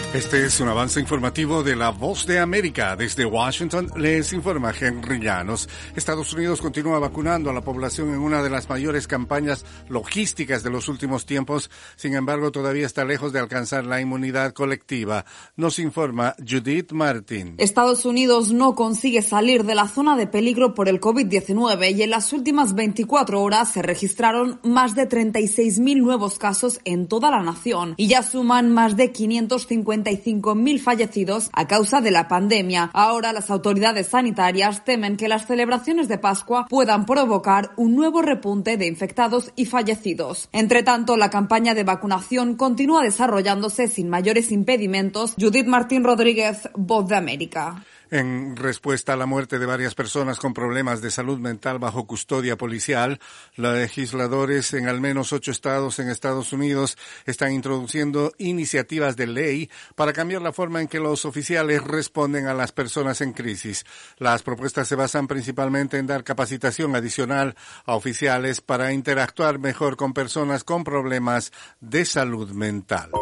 Este es un avance informativo de La Voz de América. Desde Washington les informa Henry Llanos. Estados Unidos continúa vacunando a la población en una de las mayores campañas logísticas de los últimos tiempos. Sin embargo, todavía está lejos de alcanzar la inmunidad colectiva. Nos informa Judith Martin. Estados Unidos no consigue salir de la zona de peligro por el COVID-19 y en las últimas 24 horas se registraron más de 36.000 nuevos casos en toda la nación y ya suman más de 555.000 fallecidos a causa de la pandemia. Ahora las autoridades sanitarias temen que las celebraciones de Pascua puedan provocar un nuevo repunte de infectados y fallecidos. Entre tanto, la campaña de vacunación continúa desarrollándose sin mayores impedimentos. Judith Martín Rodríguez, Voz de América. En respuesta a la muerte de varias personas con problemas de salud mental bajo custodia policial, los legisladores en al menos 8 estados en Estados Unidos están introduciendo iniciativas de ley para cambiar la forma en que los oficiales responden a las personas en crisis. Las propuestas se basan principalmente en dar capacitación adicional a oficiales para interactuar mejor con personas con problemas de salud mental.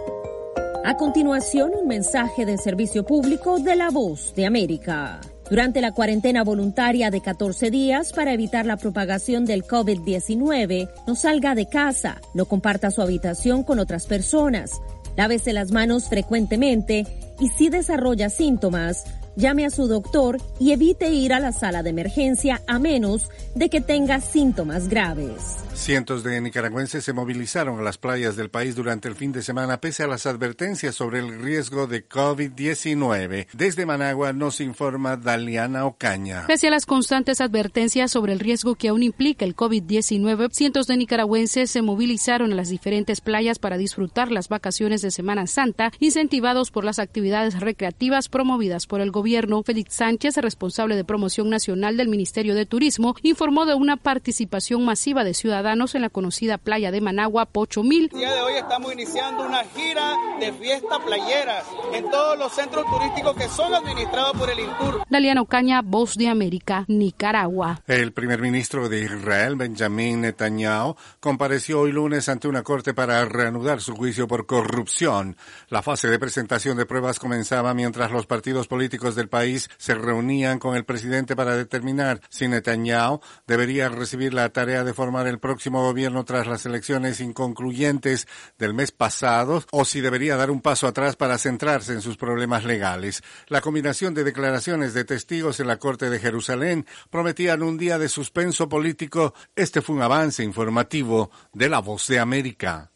A continuación, un mensaje de servicio público de La Voz de América. Durante la cuarentena voluntaria de 14 días para evitar la propagación del COVID-19, no salga de casa, no comparta su habitación con otras personas, lávese las manos frecuentemente y si desarrolla síntomas, llame a su doctor y evite ir a la sala de emergencia a menos de que tenga síntomas graves. Cientos de nicaragüenses se movilizaron a las playas del país durante el fin de semana pese a las advertencias sobre el riesgo de COVID-19. Desde Managua nos informa Daliana Ocaña. Pese a las constantes advertencias sobre el riesgo que aún implica el COVID-19, cientos de nicaragüenses se movilizaron a las diferentes playas para disfrutar las vacaciones de Semana Santa, incentivados por las actividades recreativas promovidas por el gobierno. Félix Sánchez, responsable de promoción nacional del Ministerio de Turismo, informó de una participación masiva de ciudadanos en la conocida playa de Managua, Pocho Mil. El día de hoy estamos iniciando una gira de fiesta playeras en todos los centros turísticos que son administrados por el INTUR. Daliana Ocaña, Voz de América, Nicaragua. El primer ministro de Israel, Benjamin Netanyahu, compareció hoy lunes ante una corte para reanudar su juicio por corrupción. La fase de presentación de pruebas comenzaba mientras los partidos políticos del país se reunían con el presidente para determinar si Netanyahu debería recibir la tarea de formar el próximo gobierno tras las elecciones inconcluyentes del mes pasado o si debería dar un paso atrás para centrarse en sus problemas legales. La combinación de declaraciones de testigos en la Corte de Jerusalén prometían un día de suspenso político. Este fue un avance informativo de La Voz de América.